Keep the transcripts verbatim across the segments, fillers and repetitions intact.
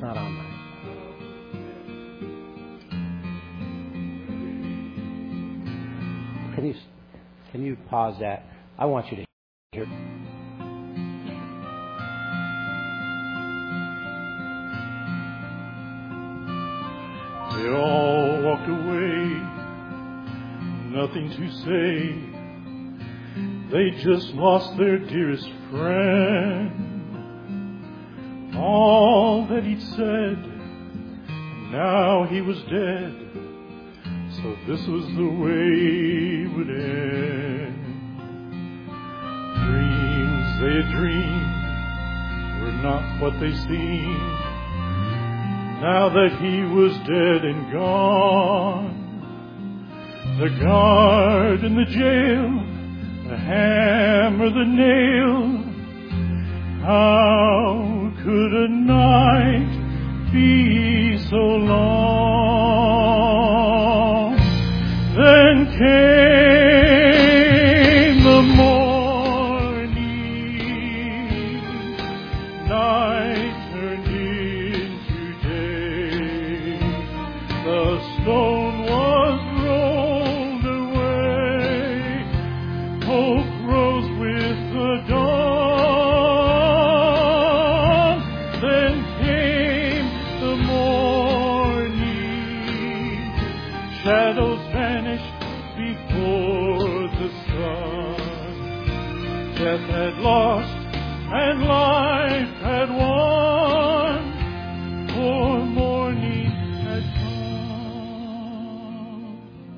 not on mine. Can you can you pause that? I want you to hear. They all walked away, nothing to say. They just lost their dearest friend. All that he'd said, and now he was dead. So this was the way it would end. Dreams they had dreamed were not what they seemed. Now that he was dead and gone, the guard in the jail, the hammer, the nail, how could a night be so long? Then came the morning, night turned into day. The stone was rolled away, hope rose with the dawn. Then came the morning, shadows vanished before the sun. Death had lost and life had won, for morning had come.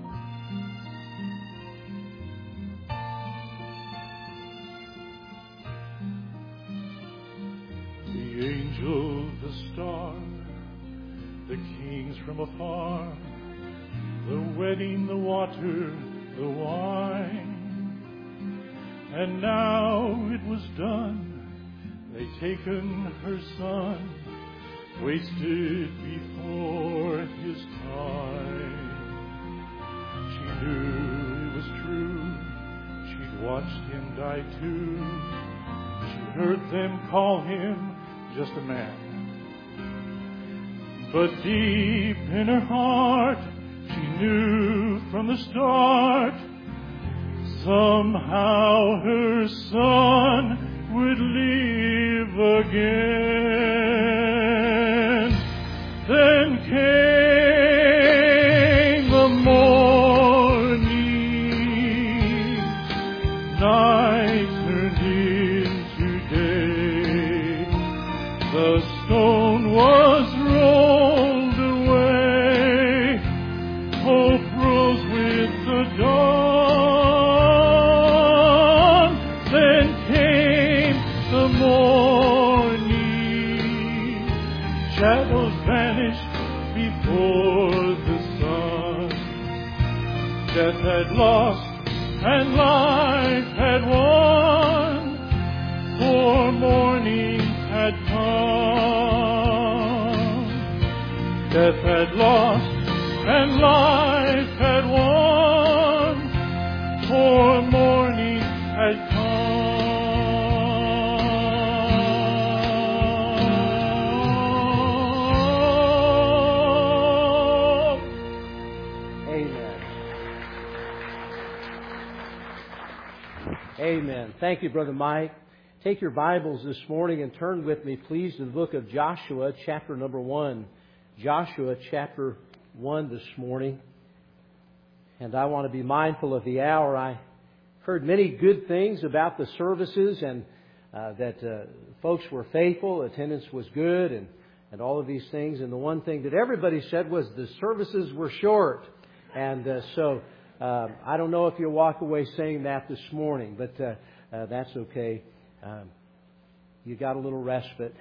The angel, the star, the kings from afar, the wedding, the water, the wine. And now it was done. They'd taken her son, wasted before his time. She knew it was true. She'd watched him die too. She heard them call him just a man. But deep in her heart, she knew from the start, somehow her son would live again. Then came the morning, night turned into day. The stone was rolled away, hope rose with the dawn. Then came the morning, shadows vanished before the sun. Death had lost and life had won, for morning had come. Death had lost and life had won, for morning had come. Amen. Amen. Thank you, Brother Mike. Take your Bibles this morning and turn with me, please, to the book of Joshua, chapter number one. Joshua, chapter one this morning. And I want to be mindful of the hour. I heard many good things about the services and uh, that uh, folks were faithful, attendance was good, and, and all of these things. And the one thing that everybody said was the services were short. And uh, so uh, I don't know if you'll walk away saying that this morning, but uh, uh, that's okay. Um, you got a little respite.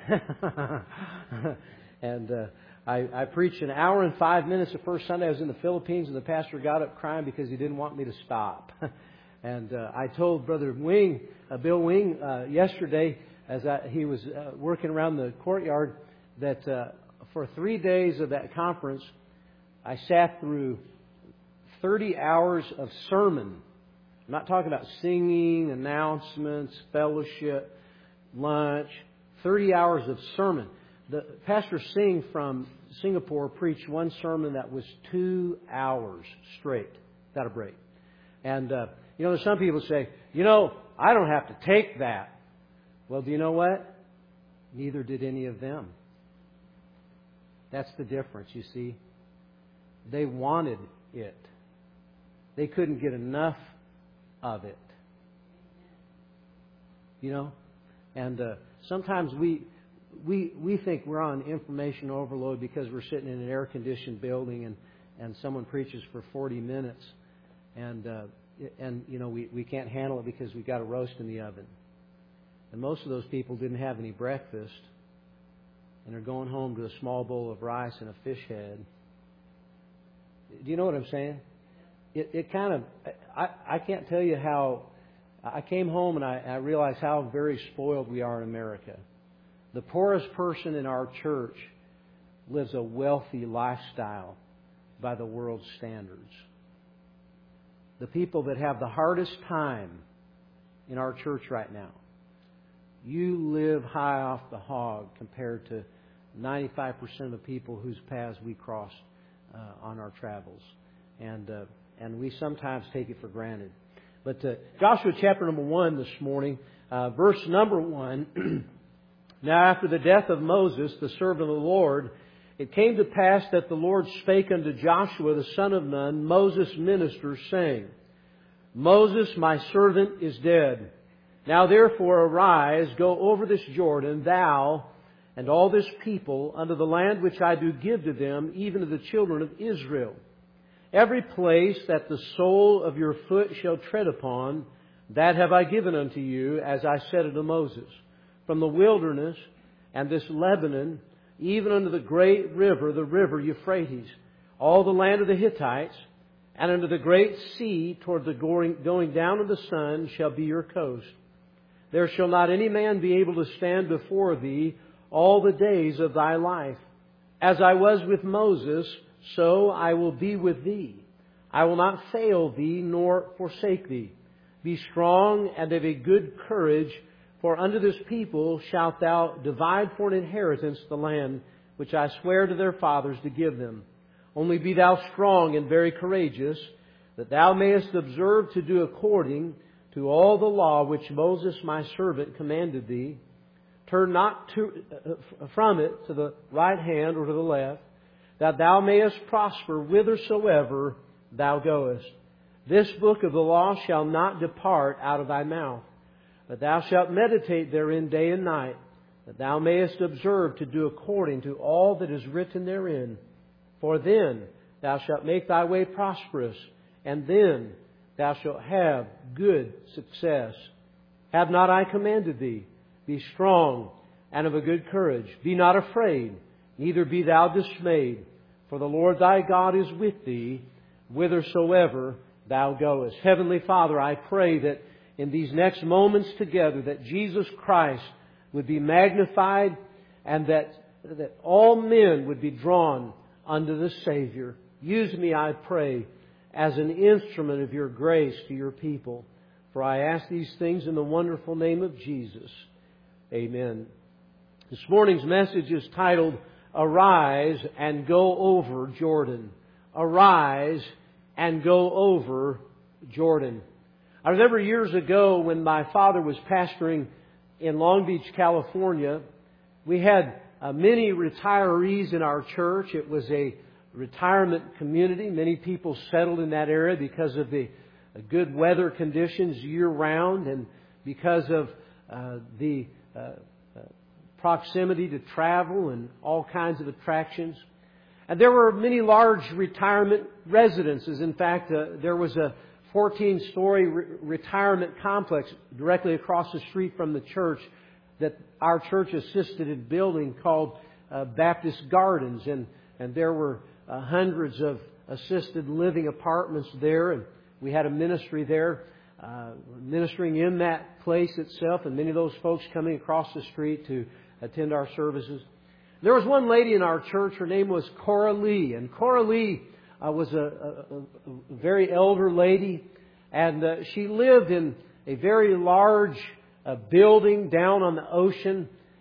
and uh, I, I preached an hour and five minutes the first Sunday. I was in the Philippines, and the pastor got up crying because he didn't want me to stop. and uh, I told Brother Wing, uh, Bill Wing, uh, yesterday, as I, he was uh, working around the courtyard, that uh, for three days of that conference, I sat through thirty hours of sermon. I'm not talking about singing, announcements, fellowship, lunch. thirty hours of sermon. the Pastor Singh from Singapore preached one sermon that was two hours straight, without a break. And, uh, you know, there's some people say, you know, I don't have to take that. Well, do you know what? Neither did any of them. That's the difference, you see. They wanted it. They couldn't get enough of it. You know? And uh, sometimes we we we think we're on information overload because we're sitting in an air-conditioned building and, and someone preaches for forty minutes. And, uh, and you know, we, we can't handle it because we've got a roast in the oven. And most of those people didn't have any breakfast. And they're going home to a small bowl of rice and a fish head. Do you know what I'm saying? It, it kind of, I, I can't tell you how, I came home and I, I realized how very spoiled we are in America. The poorest person in our church lives a wealthy lifestyle by the world's standards. The people that have the hardest time in our church right now, you live high off the hog compared to ninety-five percent of the people whose paths we cross uh, on our travels. And uh, and we sometimes take it for granted. But uh, Joshua chapter number one this morning, uh, verse number one. Now after the death of Moses, the servant of the Lord, it came to pass that the Lord spake unto Joshua the son of Nun, Moses' minister, saying, Moses, my servant, is dead. Now therefore arise, go over this Jordan, thou and all this people, unto the land which I do give to them, even to the children of Israel. Every place that the sole of your foot shall tread upon, that have I given unto you, as I said unto Moses. From the wilderness and this Lebanon, even unto the great river, the river Euphrates, all the land of the Hittites, and unto the great sea toward the going, going down of the sun shall be your coast. There shall not any man be able to stand before thee all the days of thy life. As I was with Moses, so I will be with thee. I will not fail thee nor forsake thee. Be strong and of a good courage, for unto this people shalt thou divide for an inheritance the land which I swear to their fathers to give them. Only be thou strong and very courageous, that thou mayest observe to do according to all the law which Moses my servant commanded thee. Turn not to, uh, from it to the right hand or to the left, that thou mayest prosper whithersoever thou goest. This book of the law shall not depart out of thy mouth, but thou shalt meditate therein day and night, that thou mayest observe to do according to all that is written therein. For then thou shalt make thy way prosperous, and then thou shalt have good success. Have not I commanded thee? Be strong and of a good courage. Be not afraid, neither be thou dismayed. For the Lord thy God is with thee, whithersoever thou goest. Heavenly Father, I pray that in these next moments together, that Jesus Christ would be magnified and that, that all men would be drawn unto the Savior. Use me, I pray, as an instrument of your grace to your people. For I ask these things in the wonderful name of Jesus. Amen. This morning's message is titled, Arise and Go Over Jordan. Arise and go over Jordan. I remember years ago when my father was pastoring in Long Beach, California, we had uh, many retirees in our church. It was a retirement community. Many people settled in that area because of the uh, good weather conditions year-round and because of uh, the uh, uh, proximity to travel and all kinds of attractions. And there were many large retirement residences. In fact, uh, there was a fourteen-story re- retirement complex directly across the street from the church that our church assisted in building called uh, Baptist Gardens. And, and there were uh, hundreds of assisted living apartments there. And we had a ministry there uh, ministering in that place itself. And many of those folks coming across the street to attend our services. There was one lady in our church. Her name was Cora Lee. And Cora Lee uh, was a, a, a very elder lady. And uh, she lived in a very large uh, building down on the ocean.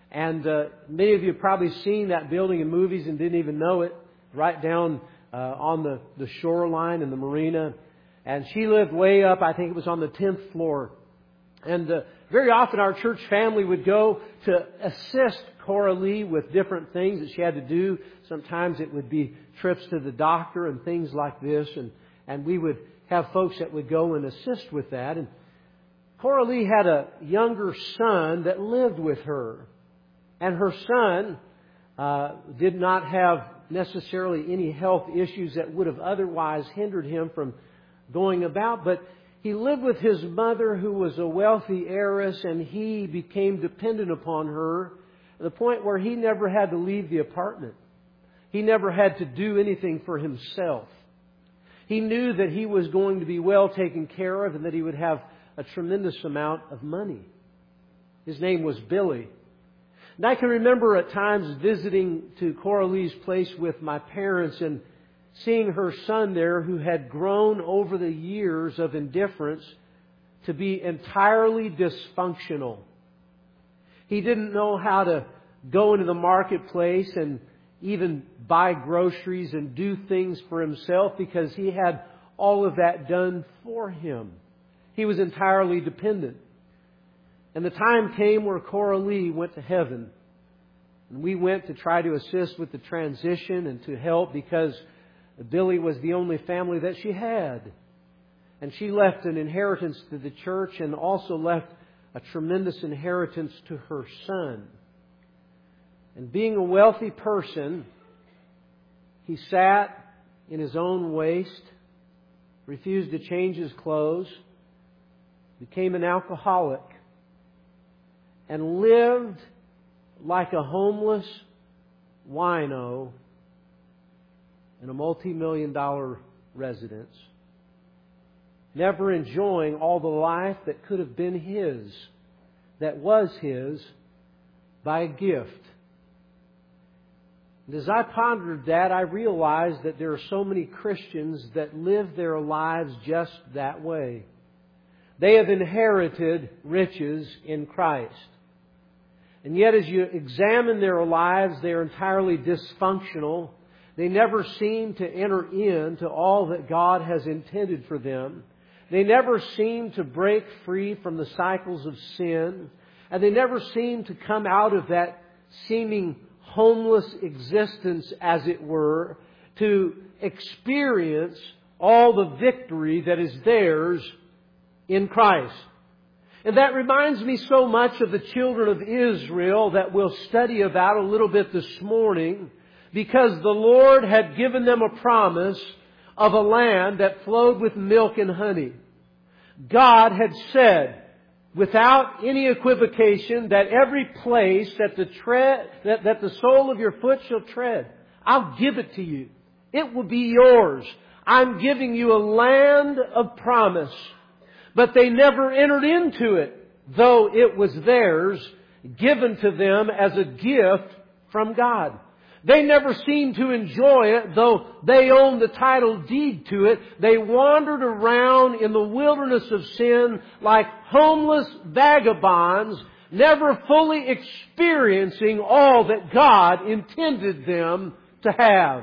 And uh, many of you have probably seen that building in movies and didn't even know it, right down uh, on the, the shoreline in the marina. And she lived way up, I think it was on the tenth floor. And uh, very often our church family would go to assist Cora Lee with different things that she had to do. Sometimes it would be trips to the doctor and things like this. And, and we would have folks that would go and assist with that. And Cora Lee had a younger son that lived with her. And her son uh, did not have necessarily any health issues that would have otherwise hindered him from going about. But he lived with his mother, who was a wealthy heiress, and he became dependent upon her to the point where he never had to leave the apartment. He never had to do anything for himself. He knew that he was going to be well taken care of and that he would have a tremendous amount of money. His name was Billy. And I can remember at times visiting to Cora Lee's place with my parents and seeing her son there, who had grown over the years of indifference to be entirely dysfunctional. He didn't know how to go into the marketplace and even buy groceries and do things for himself because he had all of that done for him. He was entirely dependent. And the time came where Cora Lee went to heaven. And we went to try to assist with the transition and to help because Billy was the only family that she had. And she left an inheritance to the church and also left a tremendous inheritance to her son. And being a wealthy person, he sat in his own waste, refused to change his clothes, became an alcoholic, and lived like a homeless wino in a multi-million dollar residence, never enjoying all the life that could have been his, that was his, by a gift. And as I pondered that, I realized that there are so many Christians that live their lives just that way. They have inherited riches in Christ. And yet as you examine their lives, they are entirely dysfunctional. They never seem to enter into all that God has intended for them. They never seem to break free from the cycles of sin. And they never seem to come out of that seeming homeless existence, as it were, to experience all the victory that is theirs in Christ. And that reminds me so much of the children of Israel that we'll study about a little bit this morning, because the Lord had given them a promise of a land that flowed with milk and honey. God had said, without any equivocation, that every place that the tread, that, that the sole of your foot shall tread, I'll give it to you. It will be yours. I'm giving you a land of promise. But they never entered into it, though it was theirs, given to them as a gift from God. They never seemed to enjoy it, though they owned the title deed to it. They wandered around in the wilderness of sin like homeless vagabonds, never fully experiencing all that God intended them to have.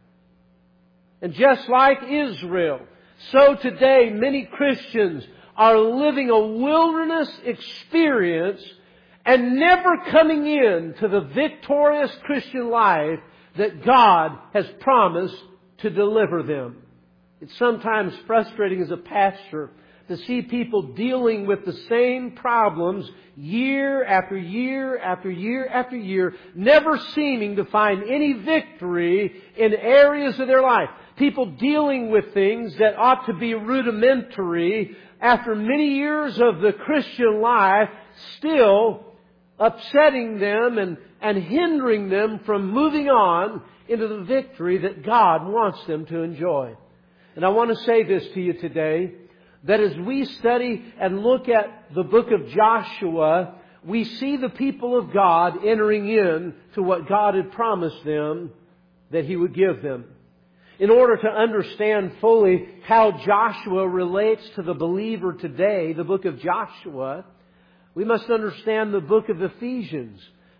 And just like Israel, so today many Christians are living a wilderness experience and never coming in to the victorious Christian life that God has promised to deliver them. It's sometimes frustrating as a pastor to see people dealing with the same problems year after year after year after year, never seeming to find any victory in areas of their life. People dealing with things that ought to be rudimentary after many years of the Christian life, still upsetting them and, and hindering them from moving on into the victory that God wants them to enjoy. And I want to say this to you today, that as we study and look at the book of Joshua, we see the people of God entering in to what God had promised them that He would give them. In order to understand fully how Joshua relates to the believer today, the book of Joshua, we must understand the book of Ephesians.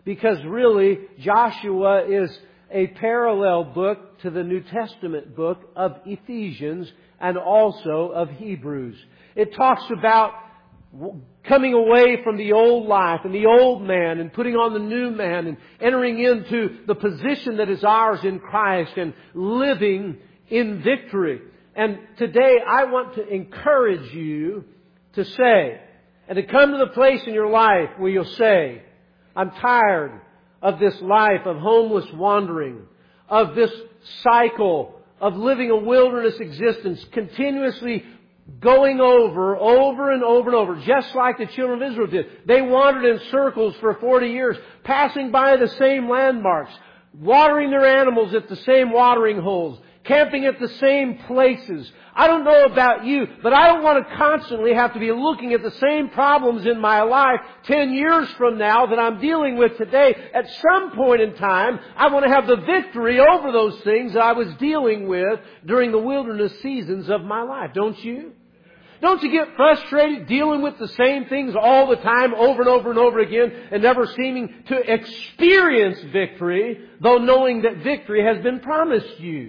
because really Joshua is a parallel book to the New Testament book of Ephesians and also of Hebrews. It talks about coming away from the old life and the old man and putting on the new man and entering into the position that is ours in Christ and living in victory. And today I want to encourage you to say, and to come to the place in your life where you'll say, I'm tired of this life of homeless wandering, of this cycle of living a wilderness existence, continuously going over, over and over and over, just like the children of Israel did. They wandered in circles for forty years, passing by the same landmarks, watering their animals at the same watering holes, camping at the same places. I don't know about you, but I don't want to constantly have to be looking at the same problems in my life ten years from now that I'm dealing with today. At some point in time, I want to have the victory over those things that I was dealing with during the wilderness seasons of my life. Don't you? Don't you get frustrated dealing with the same things all the time, over and over and over again, and never seeming to experience victory, though knowing that victory has been promised you?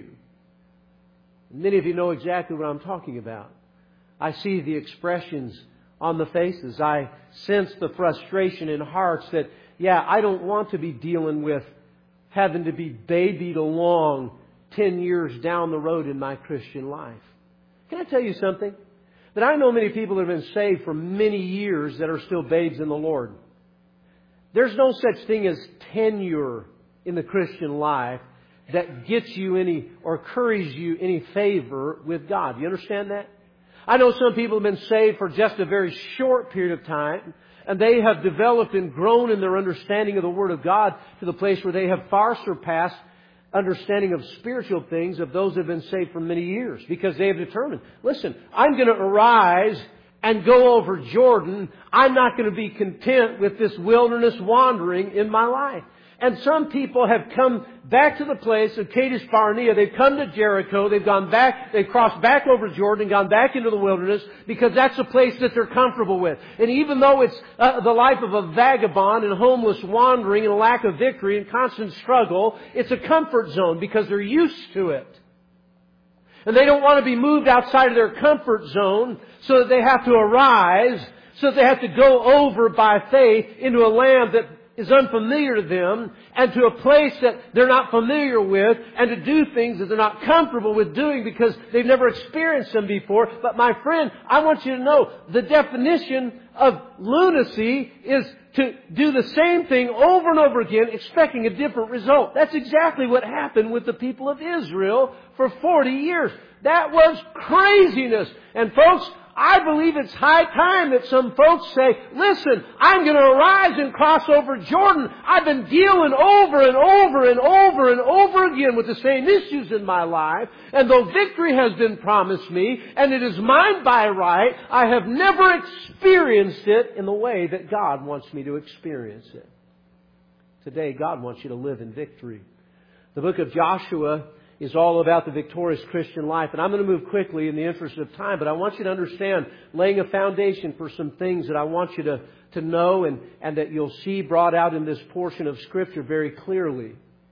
Many of you know exactly what I'm talking about. I see the expressions on the faces. I sense the frustration in hearts that, yeah, I don't want to be dealing with having to be babied along ten years down the road in my Christian life. Can I tell you something? That I know many people that have been saved for many years that are still babes in the Lord. There's no such thing as tenure in the Christian life that gets you any or curries you any favor with God. You understand that? I know some people have been saved for just a very short period of time, and they have developed and grown in their understanding of the Word of God to the place where they have far surpassed understanding of spiritual things of those who have been saved for many years, because they have determined, listen, I'm going to arise and go over Jordan. I'm not going to be content with this wilderness wandering in my life. And some people have come back to the place of Kadesh Barnea. They've come to Jericho. They've gone back. They've crossed back over Jordan and gone back into the wilderness because that's a place that they're comfortable with. And even though it's uh, the life of a vagabond and homeless wandering and a lack of victory and constant struggle, it's a comfort zone because they're used to it. And they don't want to be moved outside of their comfort zone so that they have to arise, so that they have to go over by faith into a land that is unfamiliar to them, and to a place that they're not familiar with, and to do things that they're not comfortable with doing because they've never experienced them before. But my friend, I want you to know the definition of lunacy is to do the same thing over and over again, expecting a different result. That's exactly what happened with the people of Israel for forty years. That was craziness. And folks, I believe it's high time that some folks say, listen, I'm going to arise and cross over Jordan. I've been dealing over and over and over and over again with the same issues in my life. And though victory has been promised me, and it is mine by right, I have never experienced it in the way that God wants me to experience it. Today, God wants you to live in victory. The book of Joshua is all about the victorious Christian life. And I'm going to move quickly in the interest of time, but I want you to understand, laying a foundation for some things that I want you to, to know and, and that you'll see brought out in this portion of Scripture very clearly.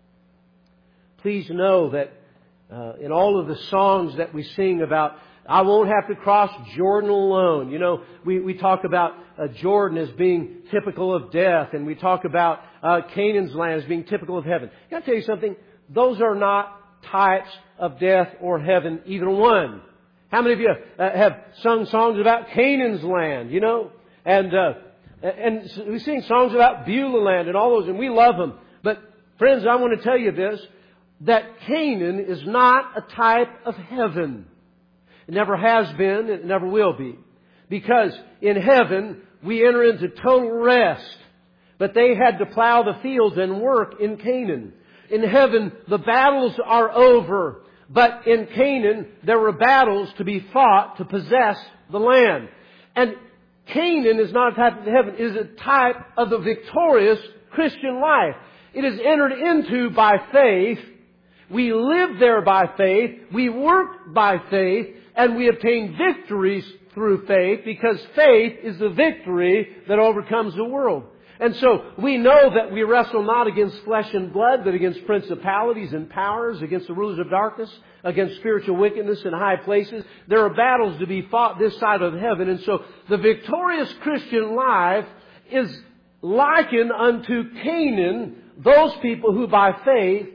Please know that uh, in all of the songs that we sing about, I won't have to cross Jordan alone. You know, we, we talk about uh, Jordan as being typical of death, and we talk about uh, Canaan's land as being typical of heaven. Can I tell you something? Those are not types of death or heaven, either one. How many of you uh, have sung songs about Canaan's land, you know? And uh, and we sing songs about Beulah land and all those, and we love them. But friends, I want to tell you this, that Canaan is not a type of heaven. It never has been, it never will be. Because in heaven, we enter into total rest. But they had to plow the fields and work in Canaan. In heaven, the battles are over. But in Canaan, there were battles to be fought to possess the land. And Canaan is not a type of heaven. It is a type of the victorious Christian life. It is entered into by faith. We live there by faith. We work by faith. And we obtain victories through faith, because faith is the victory that overcomes the world. And so we know that we wrestle not against flesh and blood, but against principalities and powers, against the rulers of darkness, against spiritual wickedness in high places. There are battles to be fought this side of heaven. And so the victorious Christian life is likened unto Canaan, those people who by faith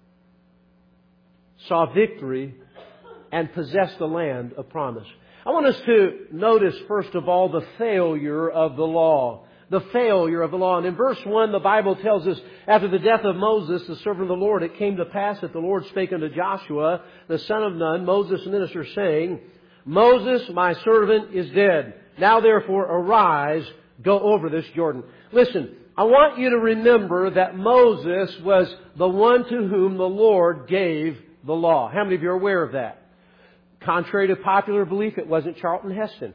saw victory and possessed the land of promise. I want us to notice, first of all, the failure of the law. The failure of the law. And in verse one, the Bible tells us, after the death of Moses, the servant of the Lord, it came to pass that the Lord spake unto Joshua, the son of Nun, Moses' minister, saying, Moses, my servant, is dead. Now therefore arise, go over this Jordan. Listen, I want you to remember that Moses was the one to whom the Lord gave the law. How many of you are aware of that? Contrary to popular belief, it wasn't Charlton Heston.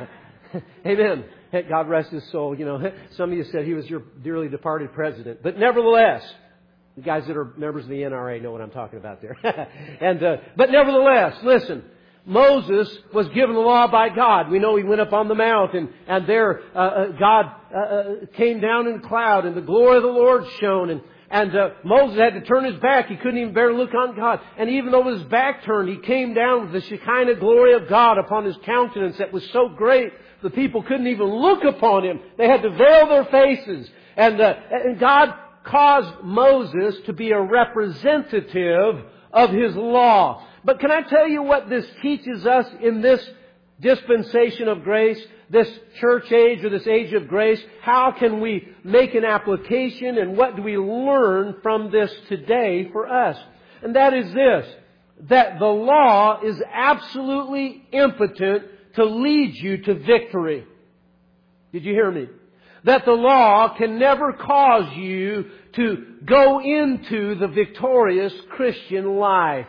Amen. God rest his soul. You know, some of you said he was your dearly departed president. But nevertheless, the guys that are members of the N R A know what I'm talking about there. and uh, But nevertheless, listen, Moses was given the law by God. We know he went up on the mount, and, and there uh, uh, God uh, came down in a cloud, and the glory of the Lord shone. And, and uh, Moses had to turn his back. He couldn't even bear to look on God. And even though his back turned, he came down with the Shekinah glory of God upon his countenance that was so great, the people couldn't even look upon him. They had to veil their faces. And, uh, and God caused Moses to be a representative of His law. But can I tell you what this teaches us in this dispensation of grace, this church age or this age of grace? How can we make an application, and what do we learn from this today for us? And that is this, that the law is absolutely impotent to lead you to victory. Did you hear me? That the law can never cause you to go into the victorious Christian life.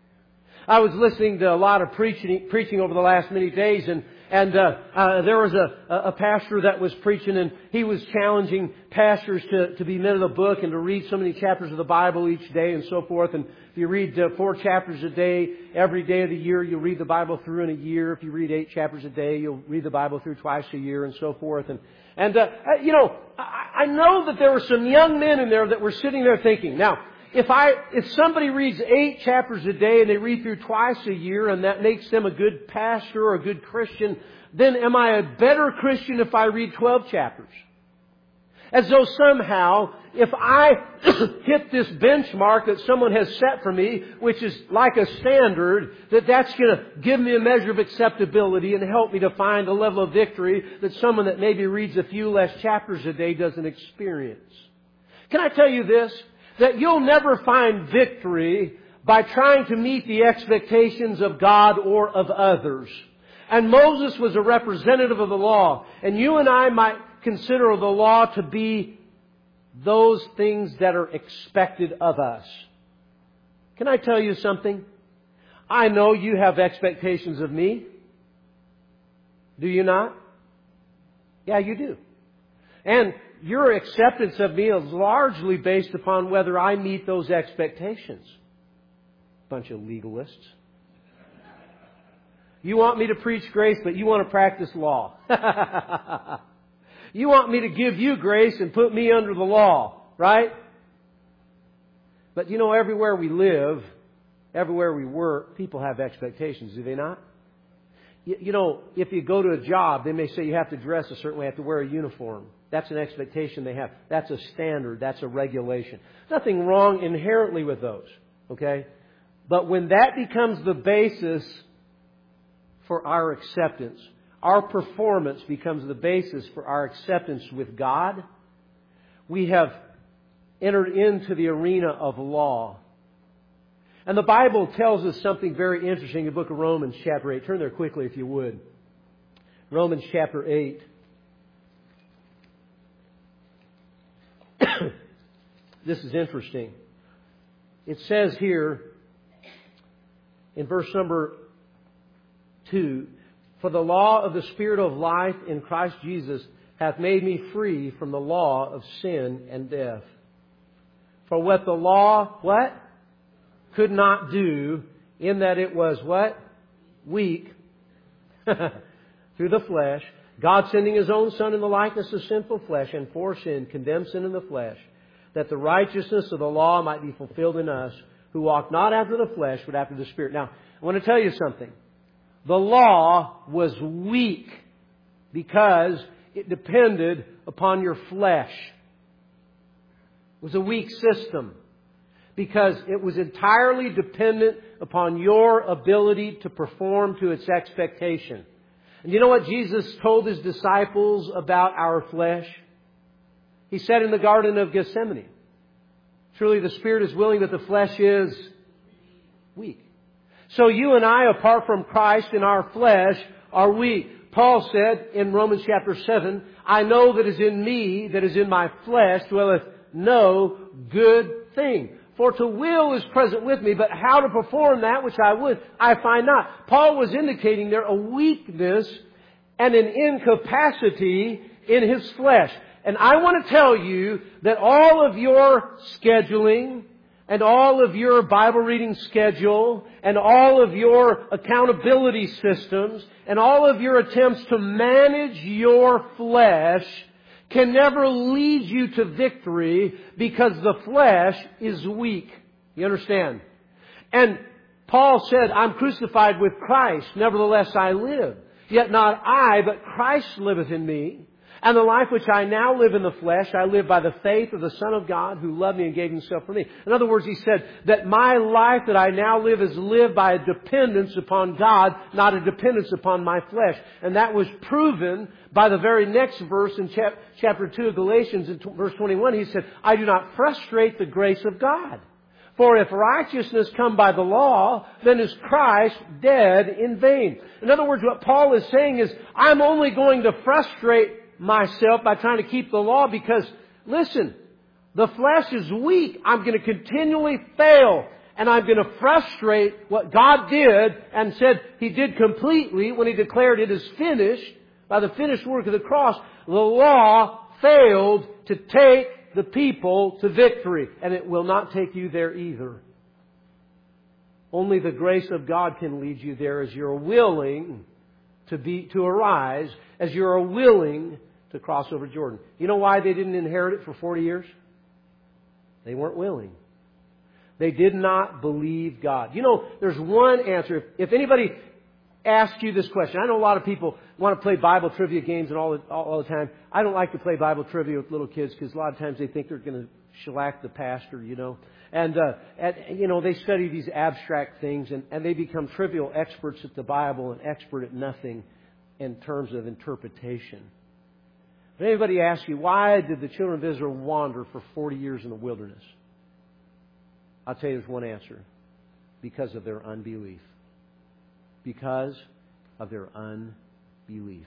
I was listening to a lot of preaching, preaching over the last many days, and and uh, uh, there was a, a pastor that was preaching, and he was challenging pastors to, to be men of the book and to read so many chapters of the Bible each day and so forth. And if you read uh, four chapters a day, every day of the year, you'll read the Bible through in a year. If you read eight chapters a day, you'll read the Bible through twice a year and so forth. And, and uh, you know, I, I know that there were some young men in there that were sitting there thinking, now, If I, if somebody reads eight chapters a day and they read through twice a year and that makes them a good pastor or a good Christian, then am I a better Christian if I read twelve chapters? As though somehow, if I hit this benchmark that someone has set for me, which is like a standard, that that's going to give me a measure of acceptability and help me to find a level of victory that someone that maybe reads a few less chapters a day doesn't experience. Can I tell you this? That you'll never find victory by trying to meet the expectations of God or of others. And Moses was a representative of the law. And you and I might consider the law to be those things that are expected of us. Can I tell you something? I know you have expectations of me. Do you not? Yeah, you do. And your acceptance of me is largely based upon whether I meet those expectations. Bunch of legalists. You want me to preach grace, but you want to practice law. You want me to give you grace and put me under the law, right? But you know, everywhere we live, everywhere we work, people have expectations, do they not? You, you know, if you go to a job, they may say you have to dress a certain way, you have to wear a uniform. That's an expectation they have. That's a standard. That's a regulation. Nothing wrong inherently with those. Okay? But when that becomes the basis for our acceptance, our performance becomes the basis for our acceptance with God, we have entered into the arena of law. And the Bible tells us something very interesting in the book of Romans chapter eight. Turn there quickly if you would. Romans chapter eight. This is interesting. It says here in verse number two, for the law of the Spirit of life in Christ Jesus hath made me free from the law of sin and death. For what the law, what? Could not do, in that it was what? Weak through the flesh. God sending His own Son in the likeness of sinful flesh, and for sin condemned sin in the flesh, that the righteousness of the law might be fulfilled in us, who walk not after the flesh, but after the Spirit. Now, I want to tell you something. The law was weak because it depended upon your flesh. It was a weak system because it was entirely dependent upon your ability to perform to its expectation. And you know what Jesus told His disciples about our flesh? He said in the Garden of Gethsemane, truly the Spirit is willing, but the flesh is weak. So you and I, apart from Christ in our flesh, are weak. Paul said in Romans chapter seven, I know that is in me, that is in my flesh, dwelleth no good thing. For to will is present with me, but how to perform that which I would, I find not. Paul was indicating there a weakness and an incapacity in his flesh. And I want to tell you that all of your scheduling and all of your Bible reading schedule and all of your accountability systems and all of your attempts to manage your flesh can never lead you to victory because the flesh is weak. You understand? And Paul said, I'm crucified with Christ, nevertheless I live. Yet not I, but Christ liveth in me. And the life which I now live in the flesh, I live by the faith of the Son of God who loved me and gave Himself for me. In other words, he said that my life that I now live is lived by a dependence upon God, not a dependence upon my flesh. And that was proven by the very next verse in chapter two of Galatians, in verse twenty-one. He said, I do not frustrate the grace of God. For if righteousness come by the law, then is Christ dead in vain. In other words, what Paul is saying is, I'm only going to frustrate myself by trying to keep the law because, listen, the flesh is weak. I'm going to continually fail. And I'm going to frustrate what God did and said He did completely when He declared it is finished by the finished work of the cross. The law failed to take the people to victory. And it will not take you there either. Only the grace of God can lead you there as you're willing to be, to arise, as you're willing to cross over Jordan. You know why they didn't inherit it for forty years? They weren't willing. They did not believe God. You know, there's one answer. If, if anybody asks you this question, I know a lot of people want to play Bible trivia games and all the, all, all the time. I don't like to play Bible trivia with little kids because a lot of times they think they're going to shellac the pastor, you know. And, uh, and, you know, they study these abstract things and, and they become trivial experts at the Bible and expert at nothing in terms of interpretation. If anybody asks you, why did the children of Israel wander for forty years in the wilderness? I'll tell you there's one answer. Because of their unbelief. Because of their unbelief.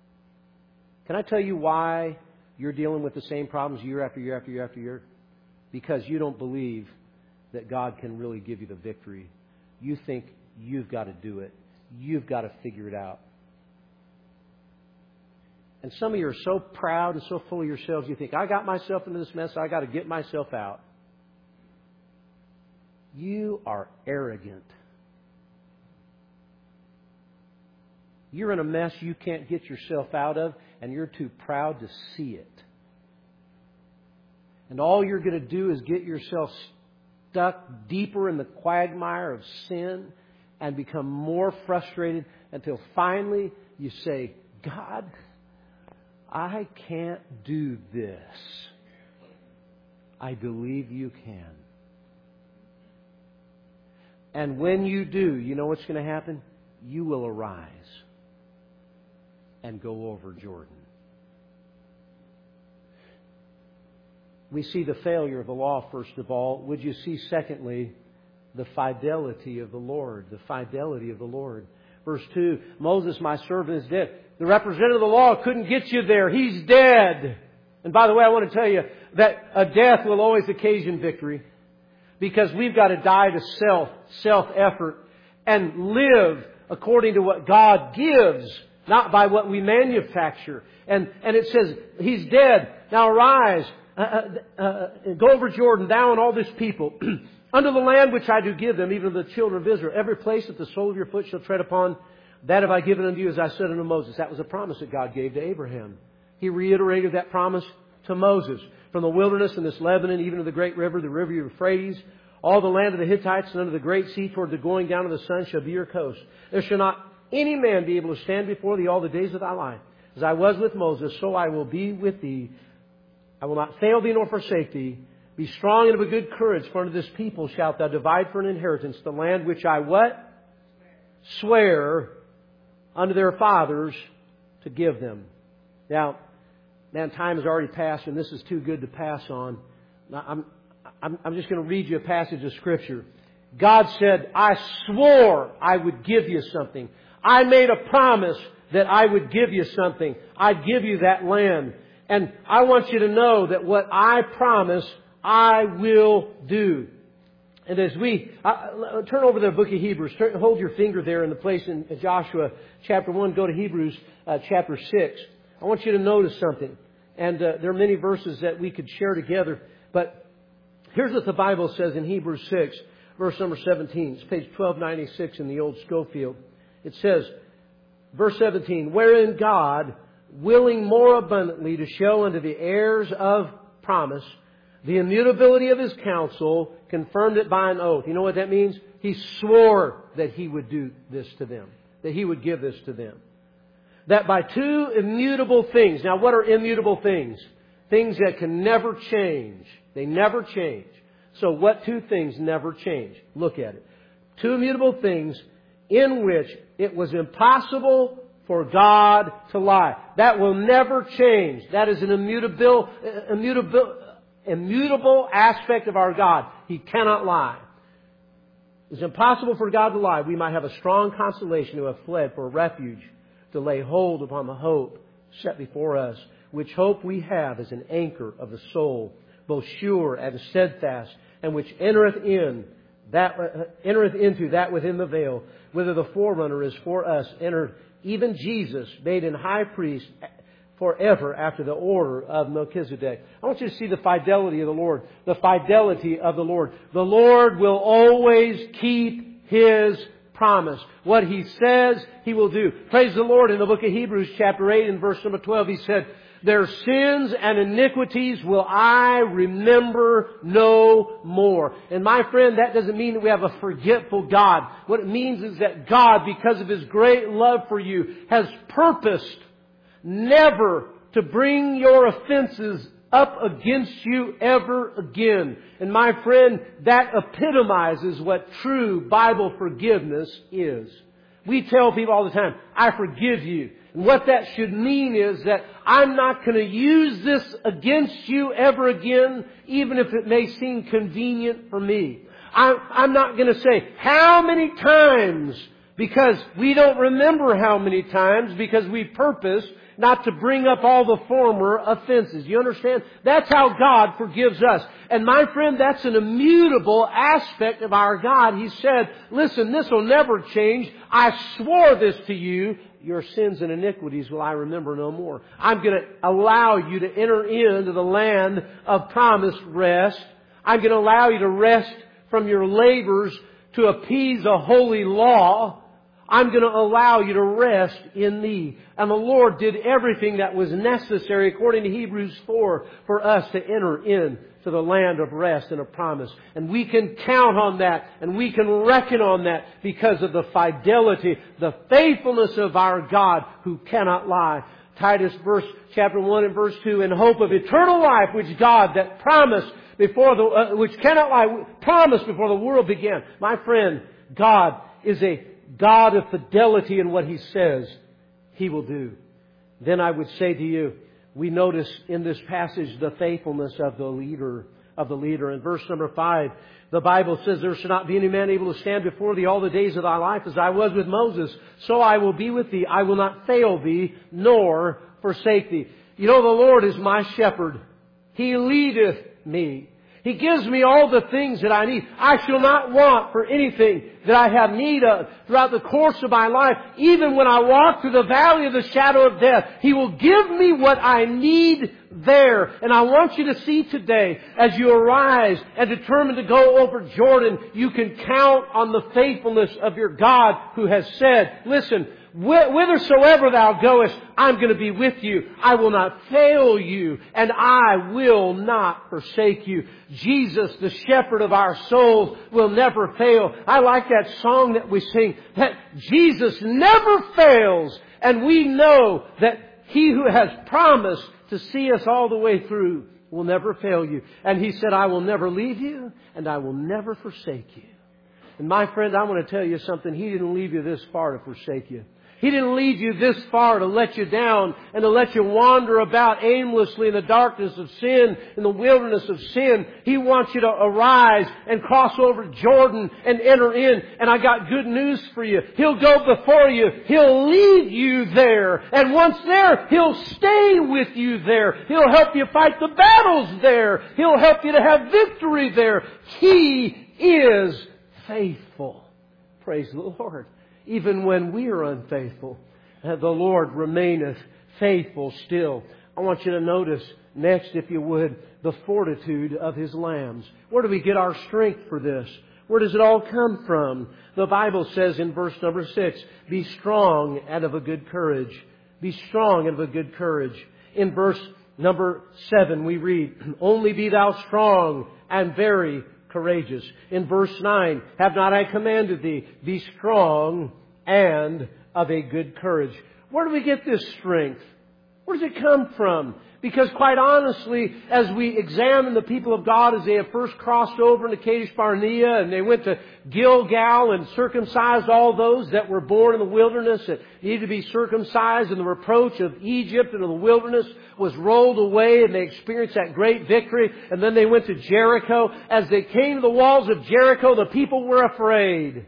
Can I tell you why you're dealing with the same problems year after year after year after year? Because you don't believe that God can really give you the victory. You think you've got to do it. You've got to figure it out. And some of you are so proud and so full of yourselves, you think, I got myself into this mess, I got to get myself out. You are arrogant. You're in a mess you can't get yourself out of, and you're too proud to see it. And all you're going to do is get yourself stuck deeper in the quagmire of sin and become more frustrated until finally you say, God, I can't do this. I believe you can. And when you do, you know what's going to happen? You will arise and go over Jordan. We see the failure of the law, first of all. Would you see, secondly, the fidelity of the Lord? The fidelity of the Lord. Verse two, Moses, my servant, is dead. The representative of the law couldn't get you there. He's dead. And by the way, I want to tell you that a death will always occasion victory. Because we've got to die to self, self-effort, and live according to what God gives, not by what we manufacture. And, and it says, He's dead. Now arise, uh, uh, uh, go over Jordan, thou and all this people, unto the land which I do give them, even the children of Israel. Every place that the sole of your foot shall tread upon, That have I given unto you, as I said unto Moses. That was a promise that God gave to Abraham. He reiterated that promise to Moses. From the wilderness and this Lebanon, even to the great river, the river Euphrates, all the land of the Hittites and under the great sea toward the going down of the sun shall be your coast. There shall not any man be able to stand before thee all the days of thy life. As I was with Moses, so I will be with thee. I will not fail thee nor forsake thee. Be strong and of a good courage, for unto this people shalt thou divide for an inheritance the land which I what? Swear unto their fathers to give them. Now, man, time has already passed, and this is too good to pass on. Now, I'm, I'm, I'm just going to read you a passage of Scripture. God said, I swore I would give you something. I made a promise that I would give you something. I'd give you that land. And I want you to know that what I promise, I will do. And as we uh, turn over to the book of Hebrews, turn, hold your finger there in the place in Joshua chapter one, go to Hebrews uh, chapter six. I want you to notice something. And uh, there are many verses that we could share together. But here's what the Bible says in Hebrews six, verse number seventeen. It's page twelve ninety-six in the old Schofield. It says, verse seventeen, wherein God, willing more abundantly to show unto the heirs of promise the immutability of His counsel, confirmed it by an oath. You know what that means? He swore that He would do this to them, that He would give this to them. That by two immutable things. Now, what are immutable things? Things that can never change. They never change. So what two things never change? Look at it. Two immutable things in which it was impossible for God to lie. That will never change. That is an immutable, immutable, immutable aspect of our God. He cannot lie. It's impossible for God to lie. We might have a strong consolation who have fled for refuge, to lay hold upon the hope set before us, which hope we have as an anchor of the soul, both sure and steadfast, and which entereth in that uh, entereth into that within the veil, whither the forerunner is for us entered, even Jesus, made an high priest forever after the order of Melchizedek. I want you to see the fidelity of the Lord. The fidelity of the Lord. The Lord will always keep His promise. What He says, He will do. Praise the Lord. In the book of Hebrews chapter eight and verse number twelve, He said, their sins and iniquities will I remember no more. And my friend, that doesn't mean that we have a forgetful God. What it means is that God, because of His great love for you, has purposed never to bring your offenses up against you ever again. And my friend, that epitomizes what true Bible forgiveness is. We tell people all the time, I forgive you. And what that should mean is that I'm not going to use this against you ever again, even if it may seem convenient for me. I'm, I'm not going to say, how many times? Because we don't remember how many times, because we purpose not to bring up all the former offenses. You understand? That's how God forgives us. And my friend, that's an immutable aspect of our God. He said, listen, this will never change. I swore this to you. Your sins and iniquities will I remember no more. I'm going to allow you to enter into the land of promised rest. I'm going to allow you to rest from your labors to appease a holy law. I'm going to allow you to rest in me. And the Lord did everything that was necessary, according to Hebrews four, for us to enter in to the land of rest and of promise. And we can count on that, and we can reckon on that because of the fidelity, the faithfulness of our God who cannot lie. Titus verse chapter one and verse two, in hope of eternal life, which God that promised before the, uh, which cannot lie, promised before the world began. My friend, God is a God of fidelity in what He says He will do. Then I would say to you, we notice in this passage the faithfulness of the leader, of the leader. In verse number five, the Bible says, there shall not be any man able to stand before thee all the days of thy life, as I was with Moses. So I will be with thee. I will not fail thee, nor forsake thee. You know, the Lord is my shepherd. He leadeth me. He gives me all the things that I need. I shall not want for anything that I have need of throughout the course of my life. Even when I walk through the valley of the shadow of death, He will give me what I need there. And I want you to see today, as you arise and determine to go over Jordan, you can count on the faithfulness of your God who has said, listen, whithersoever thou goest, I'm going to be with you. I will not fail you, and I will not forsake you. Jesus, the shepherd of our souls, will never fail. I like that song that we sing, that Jesus never fails. And we know that He who has promised to see us all the way through will never fail you. And He said, I will never leave you, and I will never forsake you. And my friend, I want to tell you something. He didn't leave you this far to forsake you. He didn't lead you this far to let you down and to let you wander about aimlessly in the darkness of sin, in the wilderness of sin. He wants you to arise and cross over Jordan and enter in. And I got good news for you. He'll go before you. He'll lead you there. And once there, He'll stay with you there. He'll help you fight the battles there. He'll help you to have victory there. He is faithful. Praise the Lord. Even when we are unfaithful, the Lord remaineth faithful still. I want you to notice next, if you would, the fortitude of His lambs. Where do we get our strength for this? Where does it all come from? The Bible says in verse number six, be strong and of a good courage. Be strong and of a good courage. In verse number seven we read, only be thou strong and very courageous. In verse nine, have not I commanded thee, be strong and of a good courage. Where do we get this strength? Where does it come from? Because quite honestly, as we examine the people of God as they have first crossed over into Kadesh Barnea and they went to Gilgal and circumcised all those that were born in the wilderness that needed to be circumcised, and the reproach of Egypt and of the wilderness was rolled away, and they experienced that great victory. And then they went to Jericho. As they came to the walls of Jericho, the people were afraid.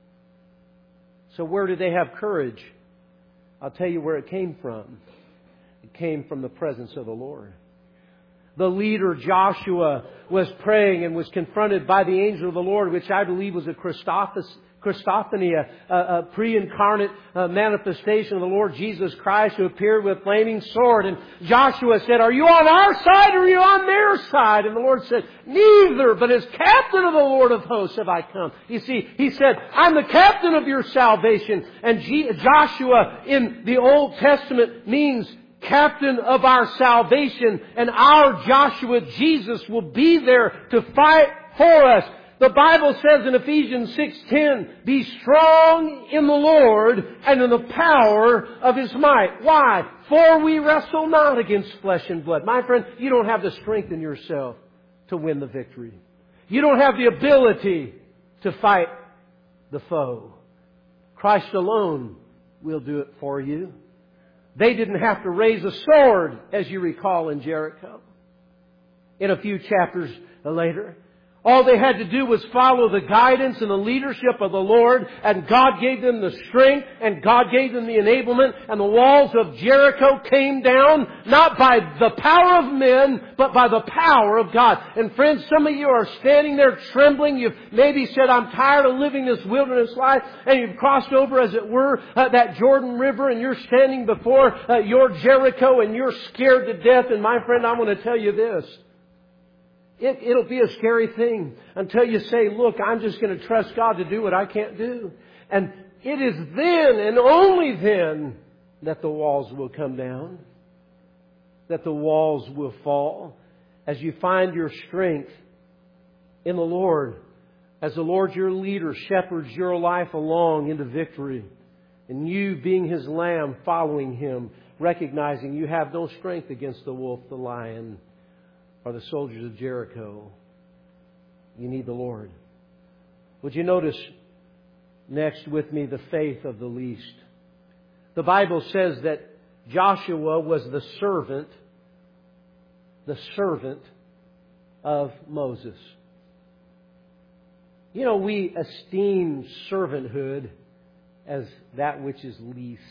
So where did they have courage? I'll tell you where it came from. It came from the presence of the Lord. The leader Joshua was praying and was confronted by the angel of the Lord, which I believe was a Christophany, Christophany, a, a pre-incarnate uh, manifestation of the Lord Jesus Christ, who appeared with flaming sword. And Joshua said, are you on our side or are you on their side? And the Lord said, neither, but as captain of the Lord of hosts have I come. You see, He said, I'm the captain of your salvation. And G- Joshua in the Old Testament means captain of our salvation, and our Joshua Jesus will be there to fight for us. The Bible says in Ephesians six ten, be strong in the Lord and in the power of His might. Why? For we wrestle not against flesh and blood. My friend, you don't have the strength in yourself to win the victory. You don't have the ability to fight the foe. Christ alone will do it for you. They didn't have to raise a sword, as you recall, in Jericho. In a few chapters later, all they had to do was follow the guidance and the leadership of the Lord, and God gave them the strength, and God gave them the enablement, and the walls of Jericho came down, not by the power of men, but by the power of God. And friends, some of you are standing there trembling. You've maybe said, I'm tired of living this wilderness life, and you've crossed over, as it were, uh, that Jordan River, and you're standing before uh, your Jericho, and you're scared to death. And my friend, I want to tell you this. It, it'll be a scary thing until you say, look, I'm just going to trust God to do what I can't do. And it is then and only then that the walls will come down, that the walls will fall, as you find your strength in the Lord, as the Lord your leader shepherds your life along into victory, and you being His lamb following Him, recognizing you have no strength against the wolf, the lion, or the soldiers of Jericho. You need the Lord. Would you notice next with me the faith of the least? The Bible says that Joshua was the servant, the servant of Moses. You know, we esteem servanthood as that which is least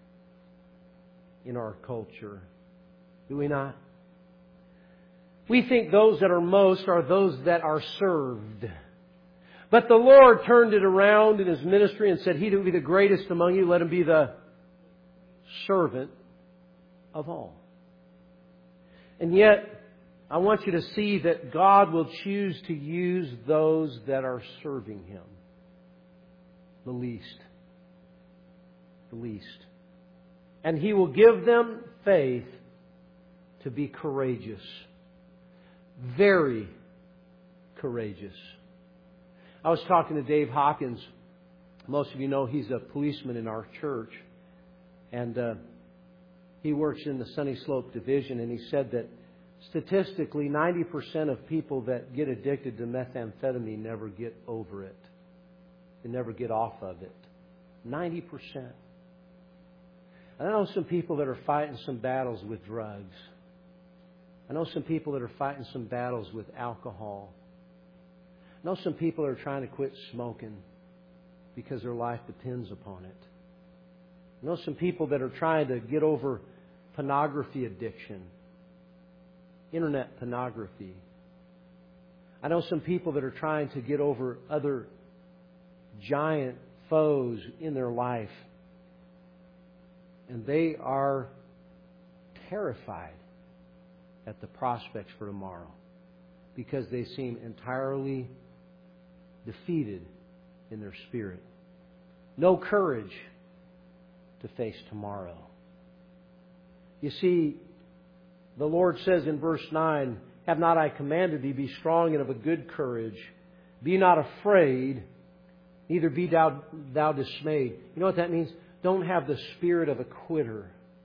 in our culture. Do we not? We think those that are most are those that are served. But the Lord turned it around in His ministry and said, he who will be the greatest among you, let him be the servant of all. And yet, I want you to see that God will choose to use those that are serving Him the least. the least. And He will give them faith to be courageous. Very courageous. I was talking to Dave Hawkins. Most of you know he's a policeman in our church. And uh, he works in the Sunny Slope Division. And he said that statistically, ninety percent of people that get addicted to methamphetamine never get over it. They never get off of it. ninety percent. I know some people that are fighting some battles with drugs. I know some people that are fighting some battles with alcohol. I know some people that are trying to quit smoking because their life depends upon it. I know some people that are trying to get over pornography addiction, internet pornography. I know some people that are trying to get over other giant foes in their life. And they are terrified at the prospects for tomorrow because they seem entirely defeated in their spirit. No courage to face tomorrow. You see, the Lord says in verse nine, "Have not I commanded thee, be strong and of a good courage. Be not afraid, neither be thou, thou dismayed." You know what that means? Don't have the spirit of a quitter.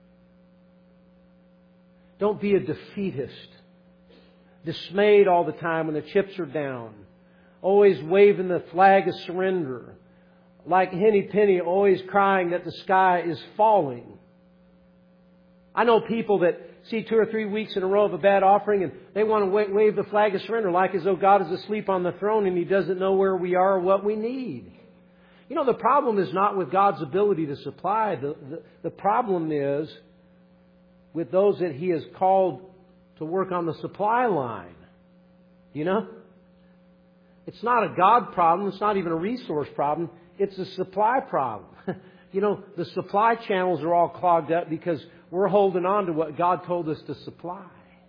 Don't be a defeatist. Dismayed all the time when the chips are down. Always waving the flag of surrender. Like Henny Penny, always crying that the sky is falling. I know people that see two or three weeks in a row of a bad offering and they want to wave the flag of surrender like as though God is asleep on the throne and He doesn't know where we are or what we need. You know, the problem is not with God's ability to supply. The, the, the problem is with those that He has called to work on the supply line. You know? It's not a God problem. It's not even a resource problem. It's a supply problem. You know, the supply channels are all clogged up because we're holding on to what God told us to supply.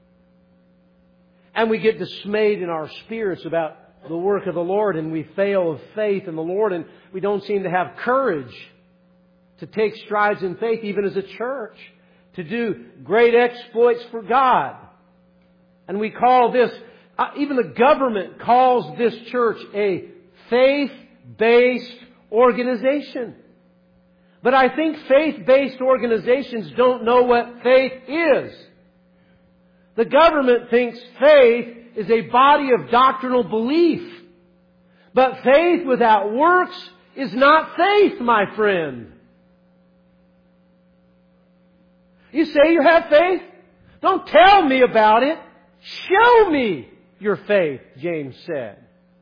And we get dismayed in our spirits about the work of the Lord, and we fail of faith in the Lord, and we don't seem to have courage to take strides in faith, even as a church, to do great exploits for God. And we call this, uh, even the government calls this church a faith-based organization. But I think faith-based organizations don't know what faith is. The government thinks faith is a body of doctrinal belief. But faith without works is not faith, my friend. You say you have faith? Don't tell me about it. Show me your faith, James said.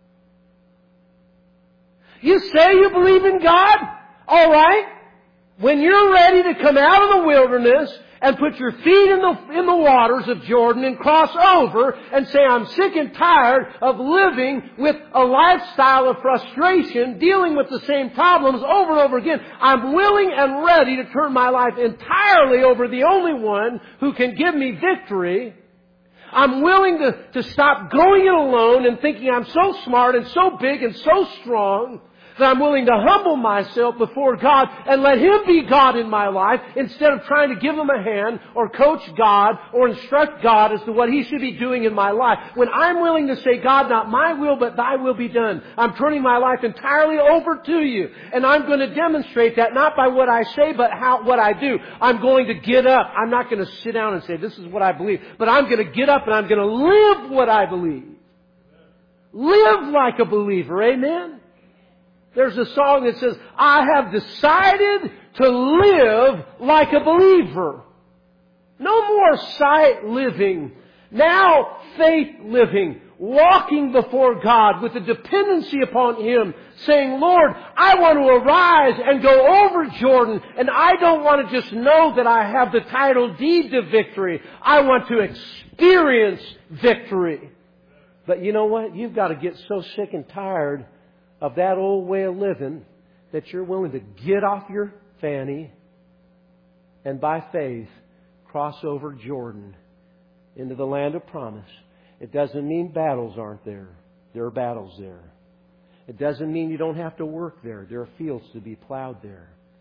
You say you believe in God? All right. When you're ready to come out of the wilderness and put your feet in the, in the waters of Jordan and cross over and say, I'm sick and tired of living with a lifestyle of frustration, dealing with the same problems over and over again. I'm willing and ready to turn my life entirely over the only one who can give me victory. I'm willing to, to stop going it alone and thinking I'm so smart and so big and so strong that I'm willing to humble myself before God and let Him be God in my life instead of trying to give Him a hand or coach God or instruct God as to what He should be doing in my life. When I'm willing to say, God, not my will, but Thy will be done. I'm turning my life entirely over to You. And I'm going to demonstrate that not by what I say, but how what I do. I'm going to get up. I'm not going to sit down and say, this is what I believe. But I'm going to get up and I'm going to live what I believe. Live like a believer. Amen? There's a song that says, I have decided to live like a believer. No more sight living. Now faith living. Walking before God with a dependency upon Him. Saying, Lord, I want to arise and go over Jordan. And I don't want to just know that I have the title deed to victory. I want to experience victory. But you know what? You've got to get so sick and tired of that old way of living that you're willing to get off your fanny and by faith cross over Jordan into the land of promise. It doesn't mean battles aren't there. There are battles there. It doesn't mean you don't have to work there. There are fields to be plowed there.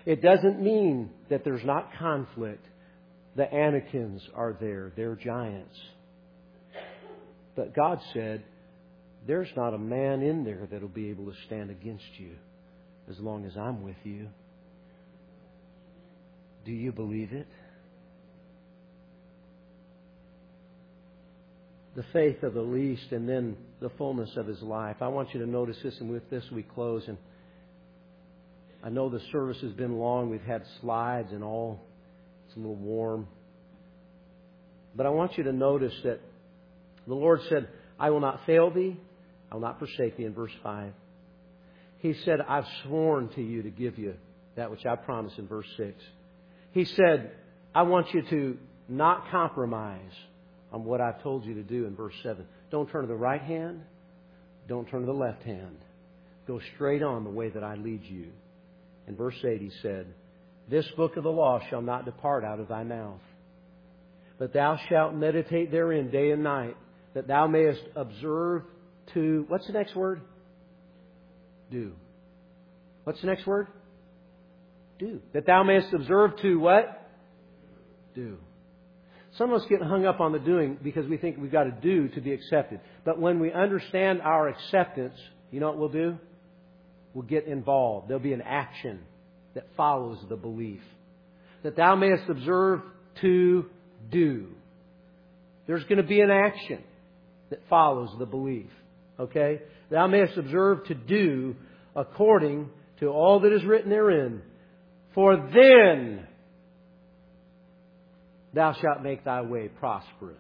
It doesn't mean that there's not conflict. The Anakins are there. They're giants. But God said, there's not a man in there that'll be able to stand against you as long as I'm with you. Do you believe it? The faith of the least and then the fullness of his life. I want you to notice this, and with this we close. And I know the service has been long. We've had slides and all. It's a little warm. But I want you to notice that the Lord said, I will not fail thee. I will not forsake thee in verse five. He said, I've sworn to you to give you that which I promised in verse six. He said, I want you to not compromise on what I've told you to do in verse seven. Don't turn to the right hand. Don't turn to the left hand. Go straight on the way that I lead you. In verse eight he said, this book of the law shall not depart out of thy mouth, but thou shalt meditate therein day and night, that thou mayest observe to... What's the next word? Do. What's the next word? Do. That thou mayest observe to what? Do. Some of us get hung up on the doing because we think we've got to do to be accepted. But when we understand our acceptance, you know what we'll do? We'll get involved. There'll be an action that follows the belief. That thou mayest observe to do. There's going to be an action that follows the belief. Okay? Thou mayest observe to do according to all that is written therein. For then thou shalt make thy way prosperous.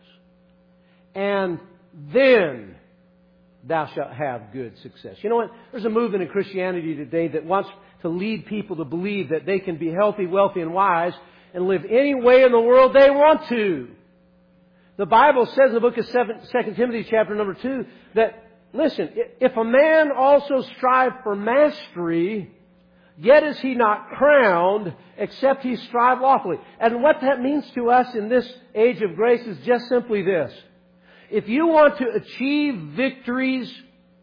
And then thou shalt have good success. You know what? There's a movement in Christianity today that wants to lead people to believe that they can be healthy, wealthy, and wise and live any way in the world they want to. The Bible says in the book of Second Timothy chapter number two that, listen, if a man also strive for mastery, yet is he not crowned, except he strive lawfully. And what that means to us in this age of grace is just simply this. If you want to achieve victories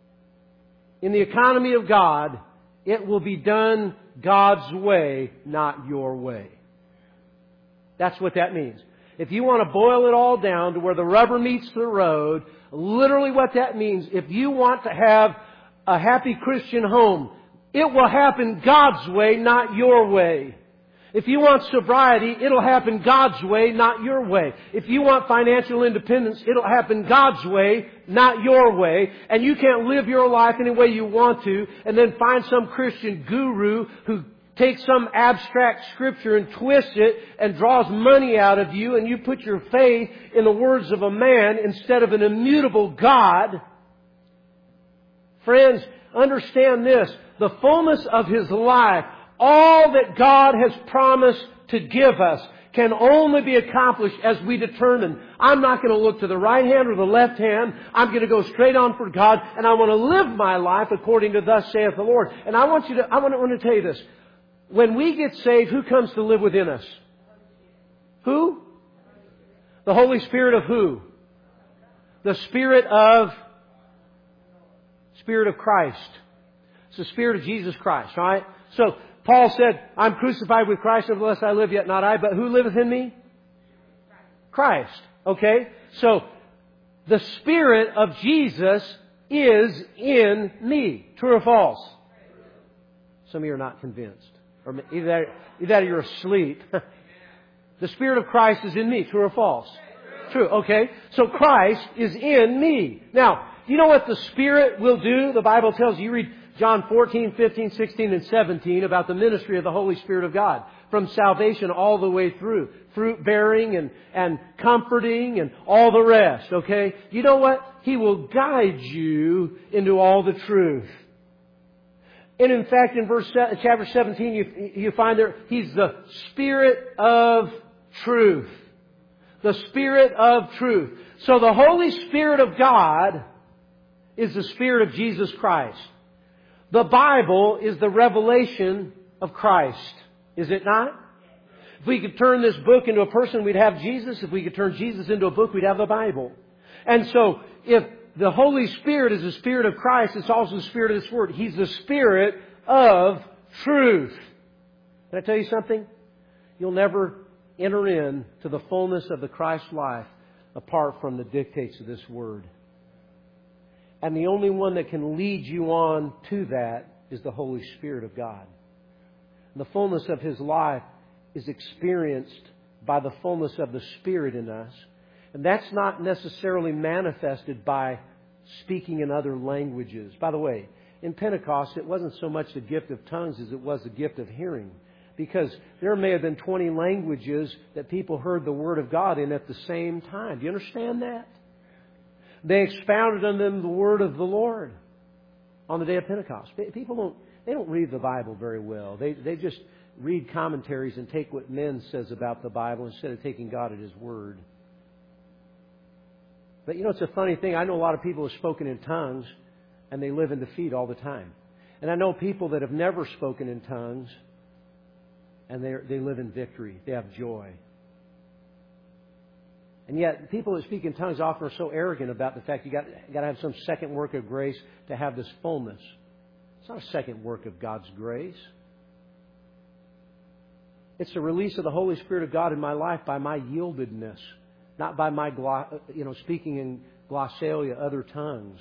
in the economy of God, it will be done God's way, not your way. That's what that means. If you want to boil it all down to where the rubber meets the road, literally what that means, if you want to have a happy Christian home, it will happen God's way, not your way. If you want sobriety, it'll happen God's way, not your way. If you want financial independence, it'll happen God's way, not your way. And you can't live your life any way you want to and then find some Christian guru who takes some abstract scripture and twists it and draws money out of you, and you put your faith in the words of a man instead of an immutable God. Friends, understand this. The fullness of His life, all that God has promised to give us, can only be accomplished as we determine, I'm not going to look to the right hand or the left hand. I'm going to go straight on for God, and I want to live my life according to thus saith the Lord. And I want you to, I want to, I want to tell you this. When we get saved, who comes to live within us? Who? The Holy Spirit of who? The Spirit of Spirit of Christ. It's the Spirit of Jesus Christ, right? So, Paul said, I'm crucified with Christ, nevertheless I live, yet not I, but who liveth in me? Christ. Okay? So, the Spirit of Jesus is in me. True or false? Some of you are not convinced. Or either, either you're asleep. The Spirit of Christ is in me. True or false? True. Okay. So Christ is in me. Now, you know what the Spirit will do? The Bible tells you, you read John fourteen, fifteen, sixteen, and seventeen about the ministry of the Holy Spirit of God. From salvation all the way through. Fruit bearing and, and comforting and all the rest. Okay. You know what? He will guide you into all the truth. And in fact, in verse chapter seventeen, you, you find there, He's the Spirit of truth. The Spirit of truth. So the Holy Spirit of God is the Spirit of Jesus Christ. The Bible is the revelation of Christ. Is it not? If we could turn this book into a person, we'd have Jesus. If we could turn Jesus into a book, we'd have the Bible. And so, if the Holy Spirit is the Spirit of Christ, it's also the Spirit of this Word. He's the Spirit of truth. Can I tell you something? You'll never enter into the fullness of the Christ life apart from the dictates of this Word. And the only one that can lead you on to that is the Holy Spirit of God. And the fullness of His life is experienced by the fullness of the Spirit in us. And that's not necessarily manifested by speaking in other languages. By the way, in Pentecost, it wasn't so much the gift of tongues as it was the gift of hearing. Because there may have been twenty languages that people heard the Word of God in at the same time. Do you understand that? They expounded on them the Word of the Lord on the day of Pentecost. People don't, they don't read the Bible very well. They, they just read commentaries and take what men says about the Bible instead of taking God at His Word. But you know, it's a funny thing. I know a lot of people who have spoken in tongues and they live in defeat all the time. And I know people that have never spoken in tongues and they they live in victory. They have joy. And yet, people that speak in tongues often are so arrogant about the fact you got you got to have some second work of grace to have this fullness. It's not a second work of God's grace. It's the release of the Holy Spirit of God in my life by my yieldedness, not by my you know speaking in glossolalia, other tongues.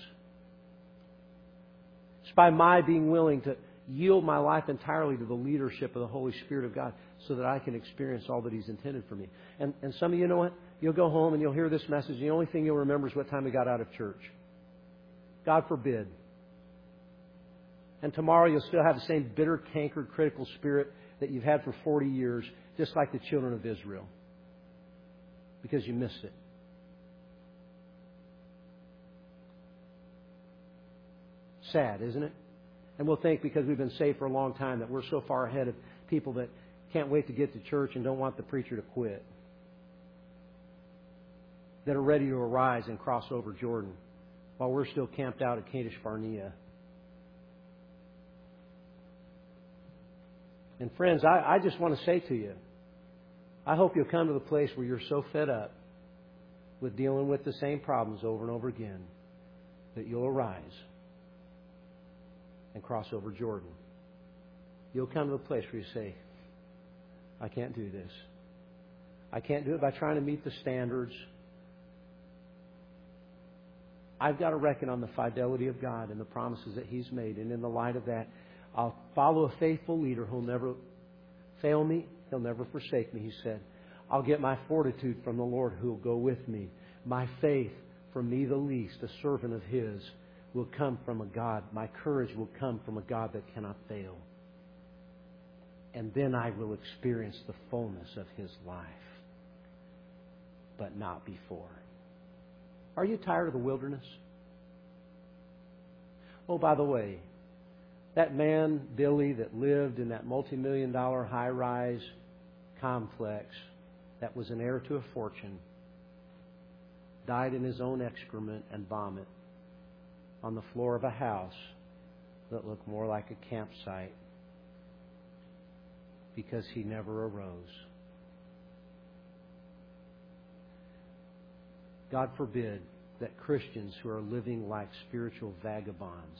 It's by my being willing to yield my life entirely to the leadership of the Holy Spirit of God so that I can experience all that He's intended for me. And and some of you know what? You'll go home and you'll hear this message, and the only thing you'll remember is what time we got out of church. God forbid. And tomorrow you'll still have the same bitter, cankered, critical spirit that you've had for forty years, just like the children of Israel. Because you missed it. Sad, isn't it? And we'll think because we've been saved for a long time that we're so far ahead of people that can't wait to get to church and don't want the preacher to quit. That are ready to arise and cross over Jordan while we're still camped out at Kadesh Barnea. And friends, I, I just want to say to you, I hope you'll come to the place where you're so fed up with dealing with the same problems over and over again that you'll arise and cross over Jordan. You'll come to the place where you say, I can't do this. I can't do it by trying to meet the standards. I've got to reckon on the fidelity of God and the promises that He's made. And in the light of that, I'll follow a faithful leader who'll never fail me. He'll never forsake me, He said. I'll get my fortitude from the Lord who will go with me. My faith from me the least, a servant of His, will come from a God. My courage will come from a God that cannot fail. And then I will experience the fullness of His life. But not before. Are you tired of the wilderness? Oh, by the way, that man, Billy, that lived in that multi-million dollar high-rise complex that was an heir to a fortune, died in his own excrement and vomit on the floor of a house that looked more like a campsite because he never arose. God forbid that Christians who are living like spiritual vagabonds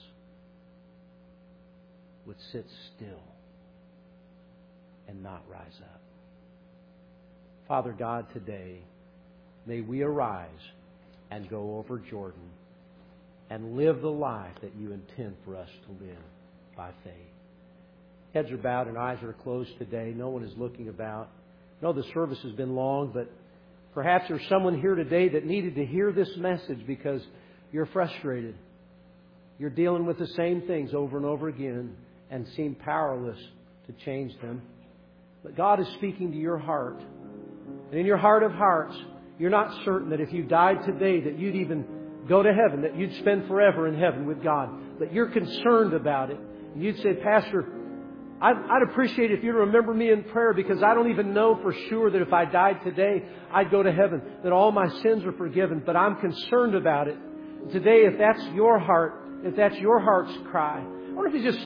would sit still and not rise up. Father God, today, may we arise and go over Jordan and live the life that You intend for us to live by faith. Heads are bowed and eyes are closed today. No one is looking about. I know the service has been long, but perhaps there's someone here today that needed to hear this message because you're frustrated. You're dealing with the same things over and over again and seem powerless to change them. But God is speaking to your heart. And in your heart of hearts, you're not certain that if you died today that you'd even go to heaven, that you'd spend forever in heaven with God. But you're concerned about it. And you'd say, Pastor, I'd, I'd appreciate it if you'd remember me in prayer because I don't even know for sure that if I died today, I'd go to heaven, that all my sins are forgiven. But I'm concerned about it. Today, if that's your heart, if that's your heart's cry, I wonder if you just